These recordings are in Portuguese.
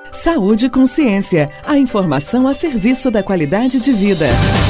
Saúde e Consciência, a informação a serviço da qualidade de vida.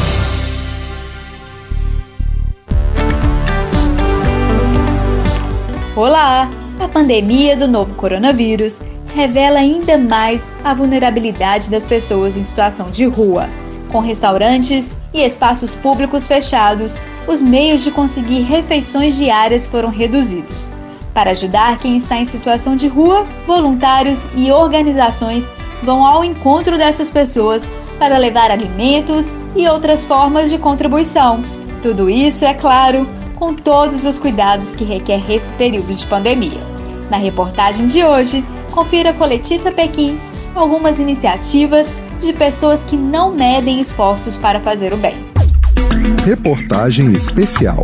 Olá! A pandemia do novo coronavírus revela ainda mais a vulnerabilidade das pessoas em situação de rua. Com restaurantes e espaços públicos fechados, os meios de conseguir refeições diárias foram reduzidos. Para ajudar quem está em situação de rua, voluntários e organizações vão ao encontro dessas pessoas para levar alimentos e outras formas de contribuição. Tudo isso, é claro, com todos os cuidados que requer esse período de pandemia. Na reportagem de hoje, confira com Letícia Pequim algumas iniciativas de pessoas que não medem esforços para fazer o bem. Reportagem especial.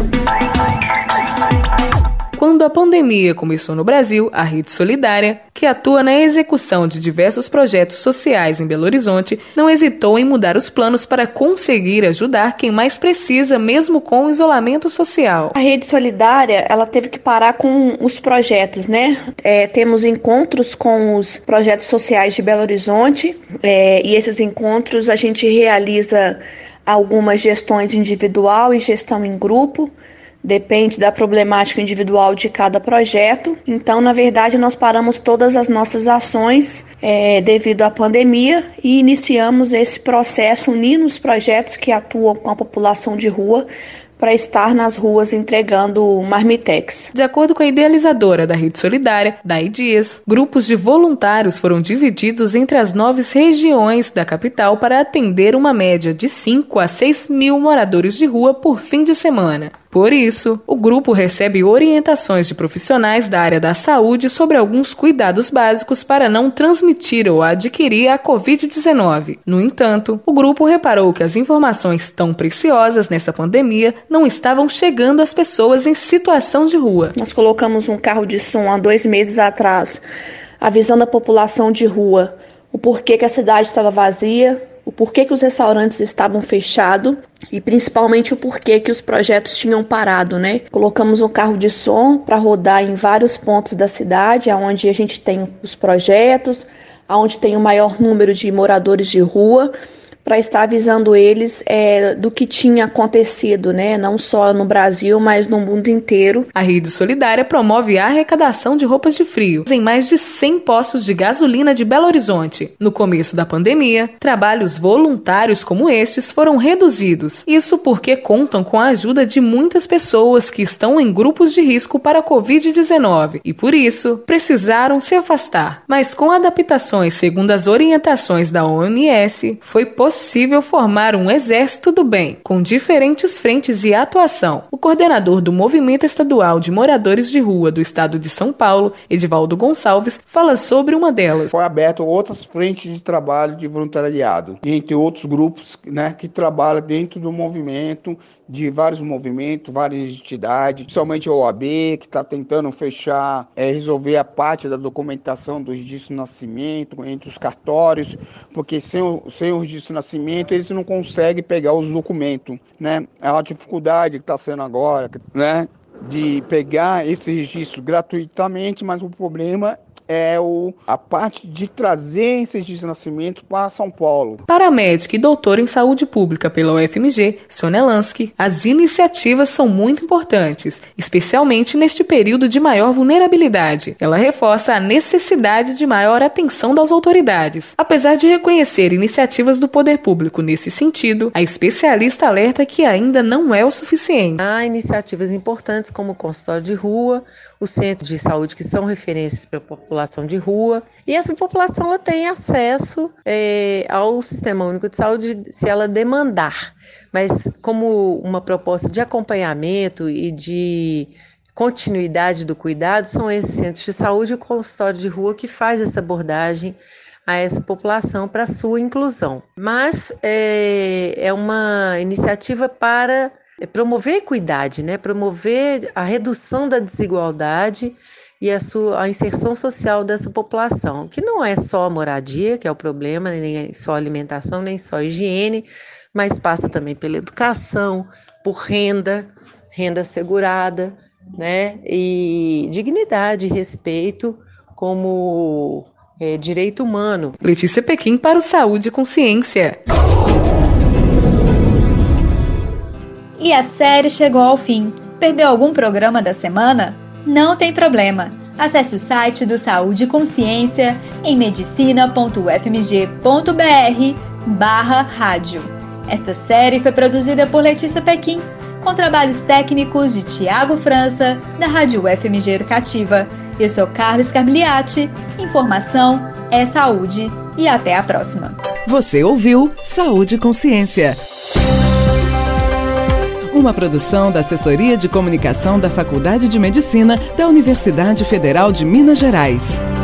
Quando a pandemia começou no Brasil, a Rede Solidária, que atua na execução de diversos projetos sociais em Belo Horizonte, não hesitou em mudar os planos para conseguir ajudar quem mais precisa, mesmo com o isolamento social. A Rede Solidária, ela teve que parar com os projetos, né? Temos encontros com os projetos sociais de Belo Horizonte, e esses encontros a gente realiza algumas gestões individual e gestão em grupo. Depende da problemática individual de cada projeto. Então, na verdade, nós paramos todas as nossas ações devido à pandemia e iniciamos esse processo unindo os projetos que atuam com a população de rua para estar nas ruas entregando marmitex. De acordo com a idealizadora da Rede Solidária, Day Dias, grupos de voluntários foram divididos entre as 9 regiões da capital para atender uma média de 5 a 6 mil moradores de rua por fim de semana. Por isso, o grupo recebe orientações de profissionais da área da saúde sobre alguns cuidados básicos para não transmitir ou adquirir a Covid-19. No entanto, o grupo reparou que as informações tão preciosas nessa pandemia não estavam chegando às pessoas em situação de rua. Nós colocamos um carro de som há 2 meses atrás, avisando a população de rua o porquê que a cidade estava vazia, o porquê que os restaurantes estavam fechados e principalmente o porquê que os projetos tinham parado, né? Colocamos um carro de som para rodar em vários pontos da cidade, onde a gente tem os projetos, onde tem o maior número de moradores de rua, para estar avisando eles do que tinha acontecido, né? Não só no Brasil, mas no mundo inteiro. A Rede Solidária promove a arrecadação de roupas de frio em mais de 100 postos de gasolina de Belo Horizonte. No começo da pandemia, trabalhos voluntários como estes foram reduzidos. Isso porque contam com a ajuda de muitas pessoas que estão em grupos de risco para a Covid-19 e, por isso, precisaram se afastar. Mas com adaptações segundo as orientações da OMS, foi possível formar um exército do bem, com diferentes frentes e atuação. O coordenador do Movimento Estadual de Moradores de Rua do Estado de São Paulo, Edivaldo Gonçalves, fala sobre uma delas. Foi aberto outras frentes de trabalho de voluntariado, entre outros grupos, né, que trabalham dentro do movimento, de vários movimentos, várias entidades, principalmente a OAB, que está tentando fechar, resolver a parte da documentação do registro de nascimento entre os cartórios, porque sem o registro de nascimento eles não conseguem pegar os documentos, né? É uma dificuldade que está sendo agora, né, de pegar esse registro gratuitamente, mas o problema é a parte de trazer esse registro de nascimento para São Paulo. Para a médica e doutora em saúde pública pela UFMG, Sônia Lansky, as iniciativas são muito importantes, especialmente neste período de maior vulnerabilidade. Ela reforça a necessidade de maior atenção das autoridades. Apesar de reconhecer iniciativas do poder público nesse sentido, a especialista alerta que ainda não é o suficiente. Há iniciativas importantes como o consultório de rua, o centro de saúde que são referências para a população de rua, e essa população ela tem acesso ao Sistema Único de Saúde se ela demandar, mas como uma proposta de acompanhamento e de continuidade do cuidado, são esses centros de saúde e o consultório de rua que faz essa abordagem a essa população para sua inclusão. Mas é uma iniciativa para promover a equidade, né? Promover a redução da desigualdade e a inserção social dessa população, que não é só a moradia, que é o problema, nem só a alimentação, nem só a higiene, mas passa também pela educação, por renda assegurada, né? E dignidade e respeito como direito humano. Letícia Pequim para o Saúde e Consciência. E a série chegou ao fim. Perdeu algum programa da semana? Não tem problema. Acesse o site do Saúde e Consciência em medicina.ufmg.br/rádio. Esta série foi produzida por Letícia Pequim, com trabalhos técnicos de Tiago França, da Rádio UFMG Educativa. Eu sou Carlos Carmigliati. Informação é saúde e até a próxima. Você ouviu Saúde e Consciência. Uma produção da Assessoria de Comunicação da Faculdade de Medicina da Universidade Federal de Minas Gerais.